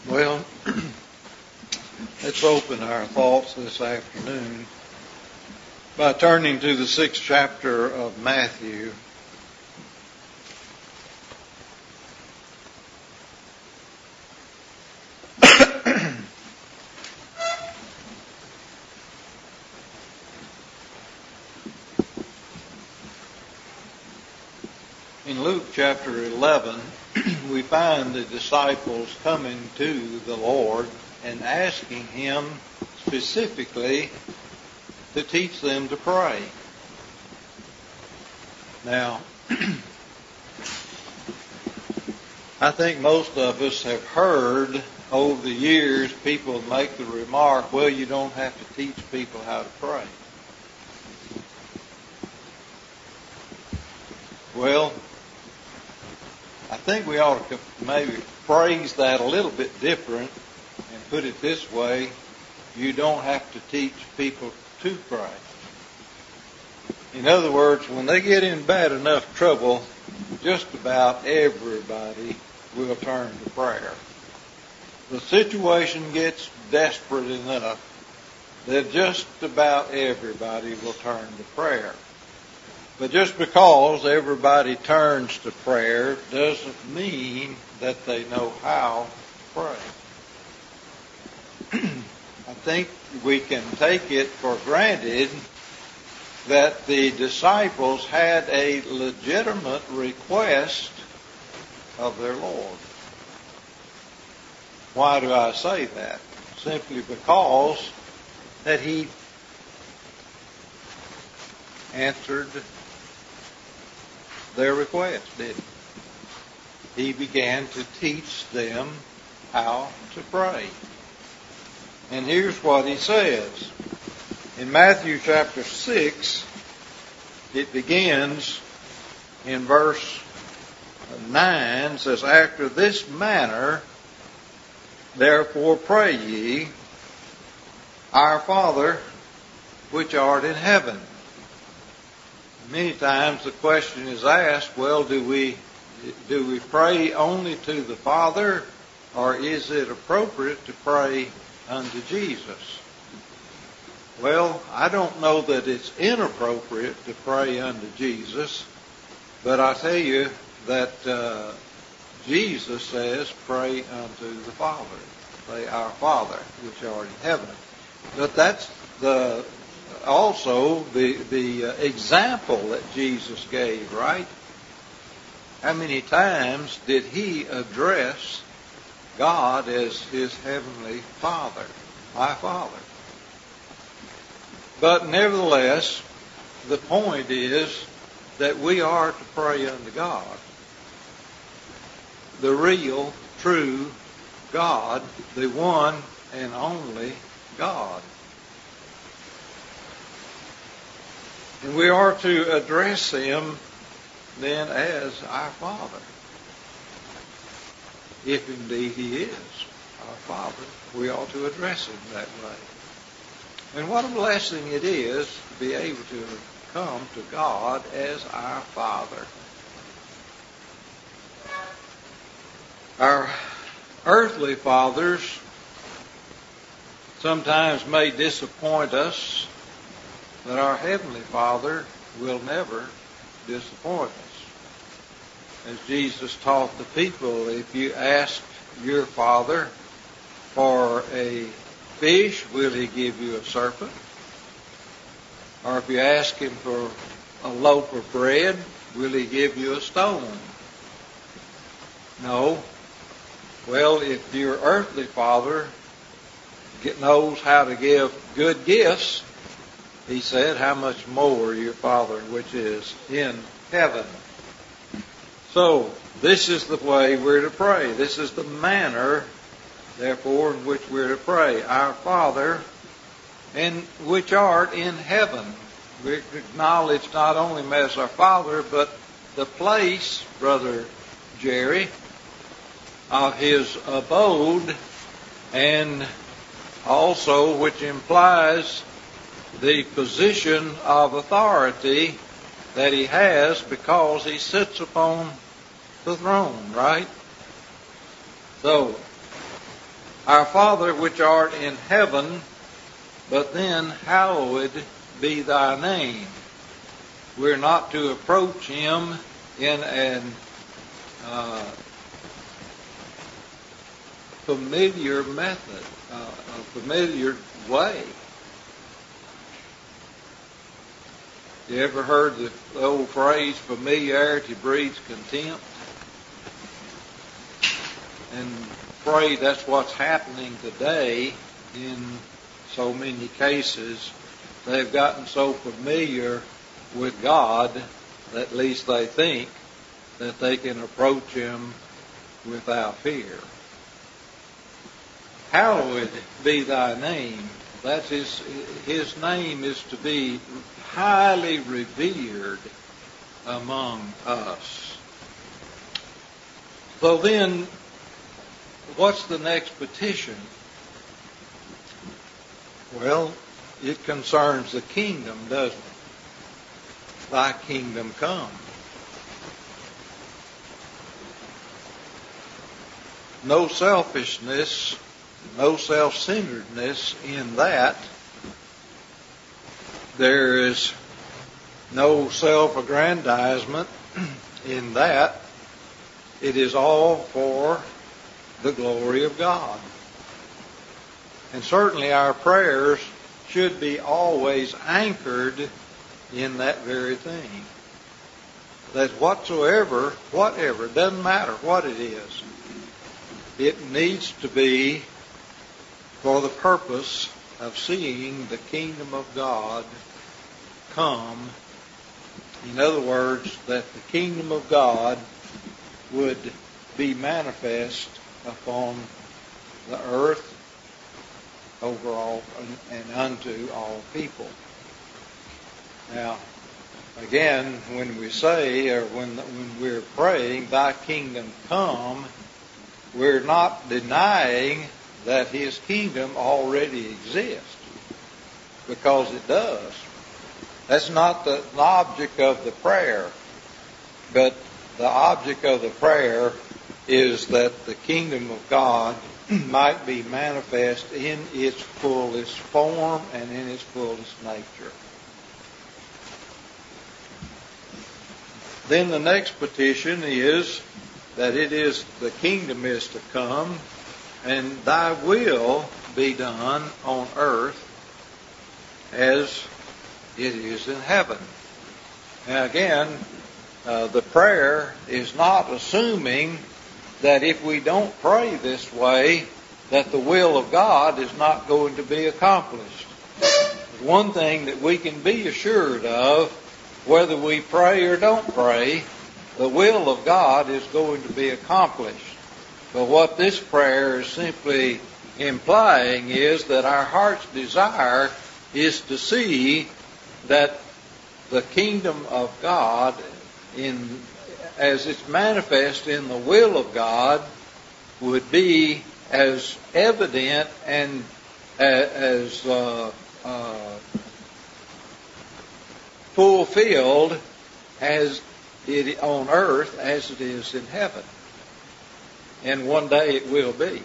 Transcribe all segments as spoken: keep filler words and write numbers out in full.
Well, let's open our thoughts this afternoon by turning to the sixth chapter of Matthew. In Luke chapter eleven, we find the disciples coming to the Lord and asking Him specifically to teach them to pray. Now, I think most of us have heard over the years people make the remark, well, you don't have to teach people how to pray. Well, I think we ought to maybe phrase that a little bit different and put it this way: you don't have to teach people to pray. In other words, when they get in bad enough trouble, just about everybody will turn to prayer. The situation gets desperate enough that just about everybody will turn to prayer. But just because everybody turns to prayer doesn't mean that they know how to pray. I think we can take it for granted that the disciples had a legitimate request of their Lord. Why do I say that? Simply because that He answered their request, didn't He? He began to teach them how to pray. And here's what He says. In Matthew chapter six, it begins in verse nine, says, "After this manner, therefore pray ye, Our Father, which art in heaven." Many times the question is asked, well, do we do we pray only to the Father, or is it appropriate to pray unto Jesus? Well, I don't know that it's inappropriate to pray unto Jesus, but I tell you that uh, Jesus says, pray unto the Father. Pray our Father, which art in heaven. But that's the also the the uh, example that Jesus gave, right? How many times did He address God as His heavenly Father, my Father? But nevertheless, the point is that we are to pray unto God, the real, true God, the one and only God. And we are to address Him then as our Father, if indeed He is our Father. We ought to address Him that way. And what a blessing it is to be able to come to God as our Father. Our earthly fathers sometimes may disappoint us, but our Heavenly Father will never disappoint us. As Jesus taught the people, if you ask your Father for a fish, will He give you a serpent? Or if you ask Him for a loaf of bread, will He give you a stone? No. Well, if your earthly father knows how to give good gifts, He said, how much more your Father which is in heaven. So, this is the way we're to pray. This is the manner, therefore, in which we're to pray. Our Father, and which art in heaven. We acknowledge not only Him as our Father, but the place, Brother Jerry, of His abode, and also which implies the position of authority that He has because He sits upon the throne, right? So, Our Father which art in heaven, but then hallowed be thy name. We're not to approach him in an uh, familiar method, uh, a familiar way. You ever heard the old phrase, familiarity breeds contempt? And I'm afraid that's what's happening today in so many cases. They've gotten so familiar with God, that at least they think, that they can approach him without fear. Hallowed be thy name. That's his, his name is to be highly revered among us. So then, what's the next petition? Well, it concerns the kingdom, doesn't it? Thy kingdom come. No selfishness, no self-centeredness in that. There is no self-aggrandizement in that. It is all for the glory of God. And certainly our prayers should be always anchored in that very thing. That whatsoever, whatever, doesn't matter what it is, it needs to be for the purpose of seeing the kingdom of God come. In other words, that the kingdom of God would be manifest upon the earth over all and unto all people. Now, again, when we say, or when when we're praying, thy kingdom come, we're not denying that his kingdom already exists, because it does. That's not the, the object of the prayer, but the object of the prayer is that the kingdom of God might be manifest in its fullest form and in its fullest nature. Then the next petition is that it is the kingdom is to come, and thy will be done on earth as it is in heaven. Now again, uh, the prayer is not assuming that if we don't pray this way, that the will of God is not going to be accomplished. One thing that we can be assured of, whether we pray or don't pray, the will of God is going to be accomplished. But what this prayer is simply implying is that our heart's desire is to see that the kingdom of God, in as it's manifest in the will of God, would be as evident and as uh, uh, fulfilled as it on earth as it is in heaven. And one day it will be.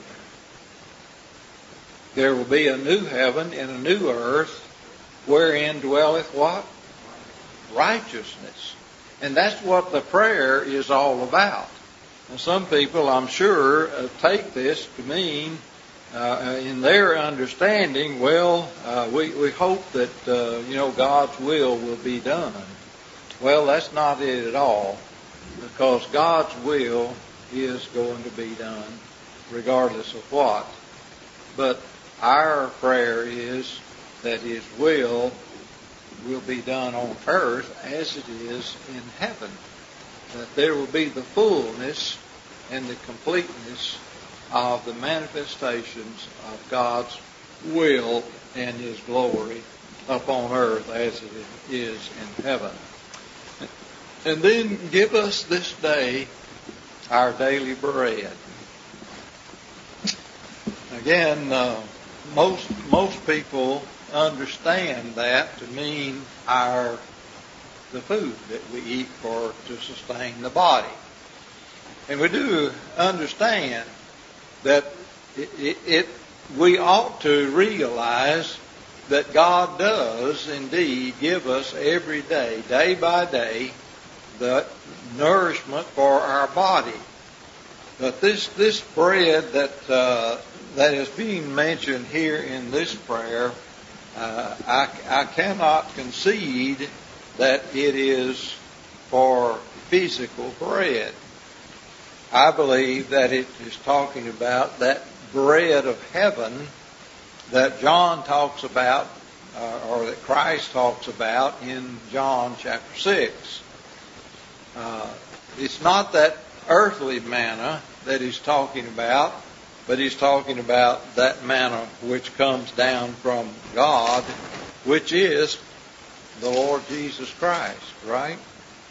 There will be a new heaven and a new earth, wherein dwelleth what? Righteousness. And that's what the prayer is all about. And some people, I'm sure, uh, take this to mean, uh, in their understanding, well, uh, we, we hope that, uh, you know, God's will will be done. Well, that's not it at all, because God's will is going to be done regardless of what. But our prayer is that his will will be done on earth as it is in heaven. That there will be the fullness and the completeness of the manifestations of God's will and his glory upon earth as it is in heaven. And then give us this day our daily bread. Again, uh, most most people understand that to mean our the food that we eat for to sustain the body. And we do understand that it, it, it we ought to realize that God does indeed give us every day, day by day, the nourishment for our body. But this this bread that uh, that is being mentioned here in this prayer, uh, I, I cannot concede that it is for physical bread. I believe that it is talking about that bread of heaven that John talks about, uh, or that Christ talks about in John chapter six. Uh, it's not that earthly manna that he's talking about, but he's talking about that manna which comes down from God, which is the Lord Jesus Christ, right?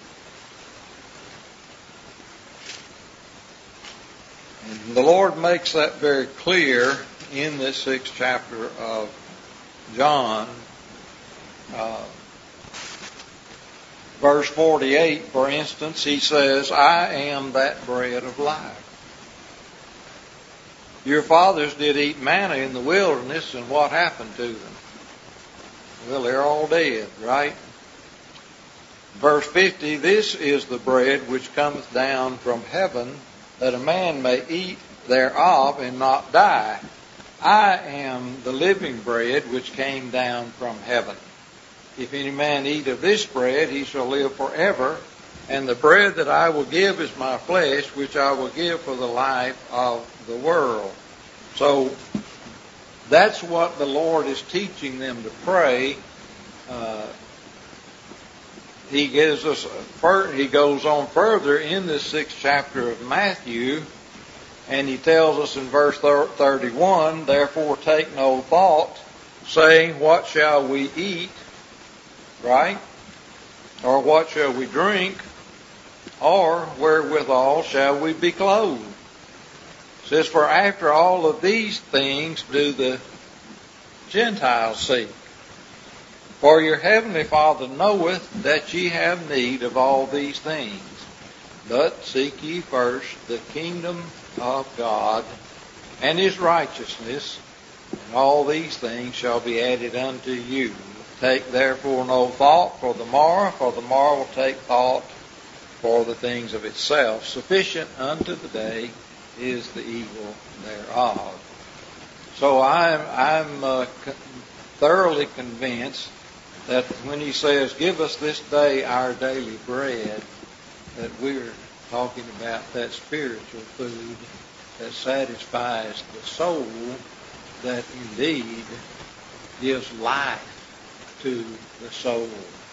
And the Lord makes that very clear in this sixth chapter of John. Uh, verse forty-eight, for instance, he says, I am that bread of life. Your fathers did eat manna in the wilderness, and what happened to them? Well, they're all dead, right? Verse fifty, this is the bread which cometh down from heaven, that a man may eat thereof and not die. I am the living bread which came down from heaven. If any man eat of this bread, he shall live forever. And the bread that I will give is my flesh, which I will give for the life of the world. So that's what the Lord is teaching them to pray. Uh, he gives us. He goes on further in this sixth chapter of Matthew, and he tells us in verse thirty-one, therefore take no thought, saying, what shall we eat? Right? Or what shall we drink? Or wherewithal shall we be clothed? It says, for after all of these things do the Gentiles seek. For your heavenly Father knoweth that ye have need of all these things. But seek ye first the kingdom of God and his righteousness, and all these things shall be added unto you. Take therefore no thought for the morrow, for the morrow will take thought for the things of itself. Sufficient unto the day is the evil thereof. So I'm, I'm uh, co- thoroughly convinced that when he says, give us this day our daily bread, that we're talking about that spiritual food that satisfies the soul, that indeed gives life to the soul.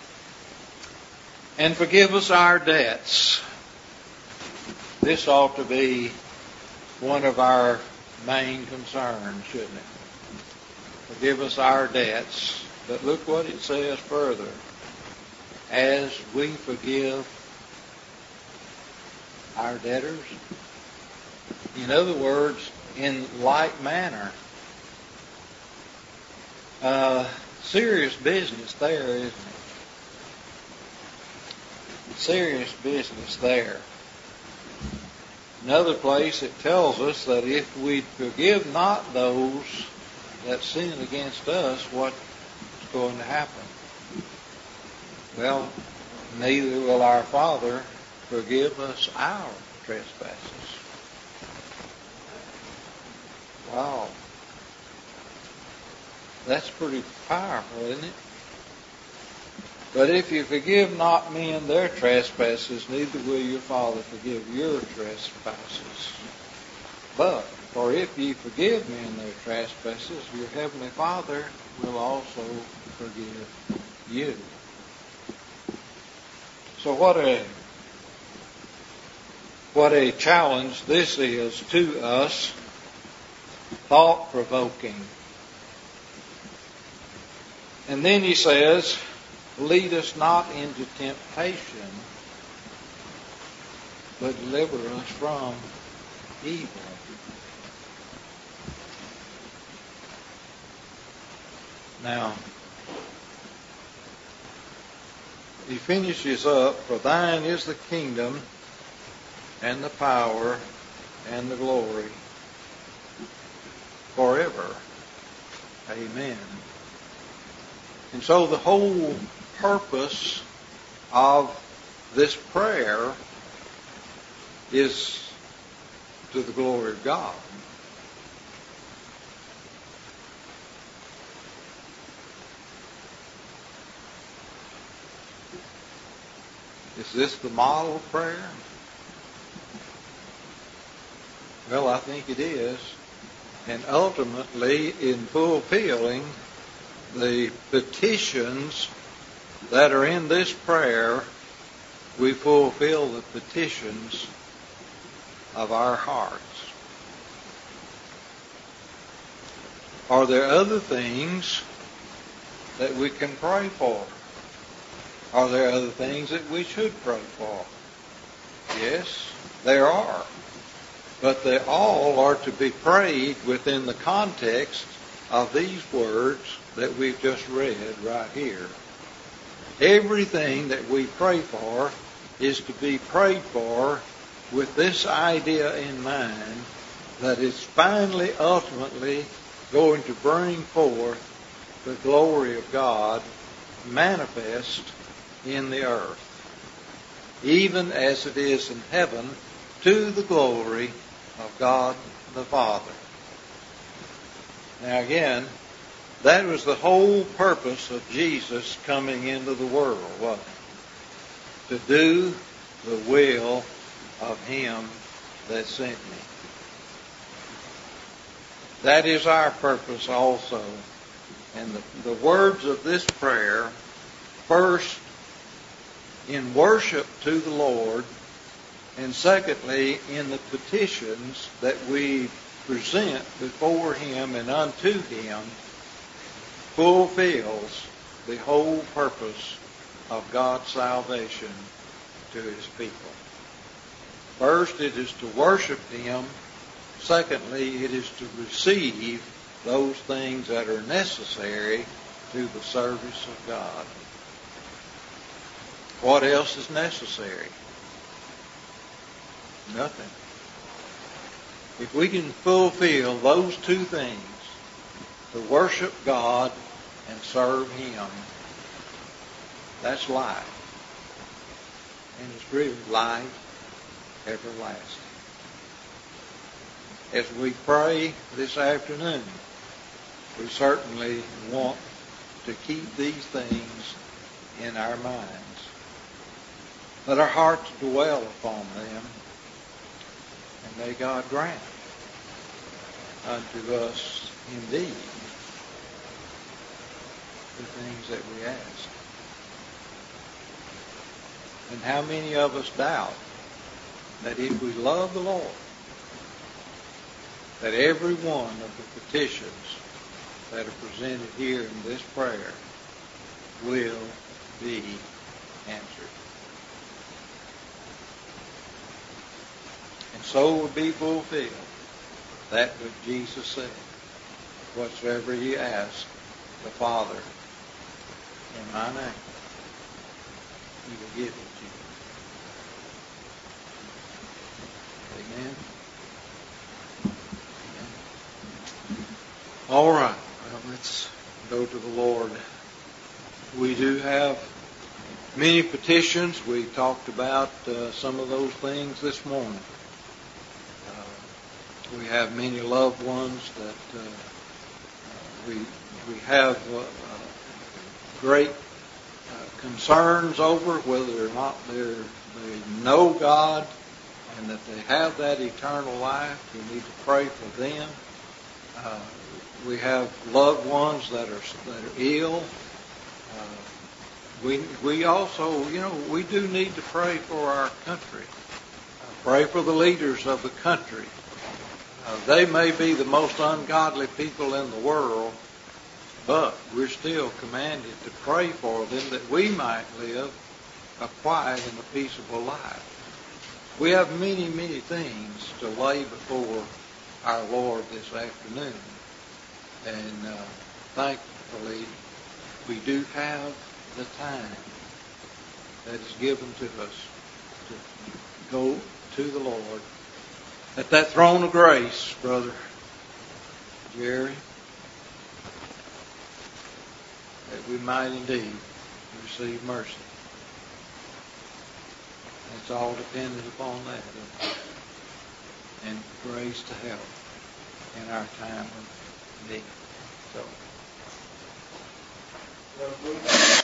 And forgive us our debts. This ought to be one of our main concerns, shouldn't it? Forgive us our debts. But look what it says further. As we forgive our debtors. In other words, in like manner. Uh, serious business there, isn't it? Serious business there. Another place it tells us that if we forgive not those that sin against us, what's going to happen? Well, neither will our Father forgive us our trespasses. Wow. That's pretty powerful, isn't it? But if you forgive not men their trespasses, neither will your Father forgive your trespasses. But, for if ye forgive men their trespasses, your heavenly Father will also forgive you. So what a what a challenge this is to us, thought-provoking. And then he says, lead us not into temptation, but deliver us from evil. Now, he finishes up, for thine is the kingdom and the power and the glory forever. Amen. And so the whole purpose of this prayer is to the glory of God. Is this the model prayer? Well, I think it is. And ultimately, in fulfilling the petitions that are in this prayer, we fulfill the petitions of our hearts. Are there other things that we can pray for? Are there other things that we should pray for? Yes, there are. But they all are to be prayed within the context of these words that we've just read right here. Everything that we pray for is to be prayed for with this idea in mind, that it's finally, ultimately going to bring forth the glory of God manifest in the earth, even as it is in heaven, to the glory of God the Father. Now again, that was the whole purpose of Jesus coming into the world, wasn't it? To do the will of Him that sent me. That is our purpose also. And the, the words of this prayer, first, in worship to the Lord, and secondly, in the petitions that we present before Him and unto Him, fulfills the whole purpose of God's salvation to His people. First, it is to worship Him. Secondly, it is to receive those things that are necessary to the service of God. What else is necessary? Nothing. If we can fulfill those two things, to worship God and serve Him, that's life. And it's really life everlasting. As we pray this afternoon, we certainly want to keep these things in our minds. Let our hearts dwell upon them, and may God grant unto us indeed the things that we ask. And how many of us doubt that if we love the Lord, that every one of the petitions that are presented here in this prayer will be answered. And so will be fulfilled that which Jesus said, whatsoever ye ask the Father in my name, He will give it to you. Amen. Amen. All right. Well, let's go to the Lord. We do have many petitions. We talked about uh, some of those things this morning. Uh, we have many loved ones that uh, we we have uh, uh, great uh, concerns over, whether or not they they know God and that they have that eternal life. We need to pray for them. Uh, we have loved ones that are that are ill. Uh, we we also, you know, we do need to pray for our country. Uh, pray for the leaders of the country. Uh, they may be the most ungodly people in the world, but we're still commanded to pray for them that we might live a quiet and a peaceable life. We have many, many things to lay before our Lord this afternoon. And uh, thankfully, we do have the time that is given to us to go to the Lord at that throne of grace, brother, Jerry, that we might indeed receive mercy. It's all dependent upon that, and grace to help in our time of need. So.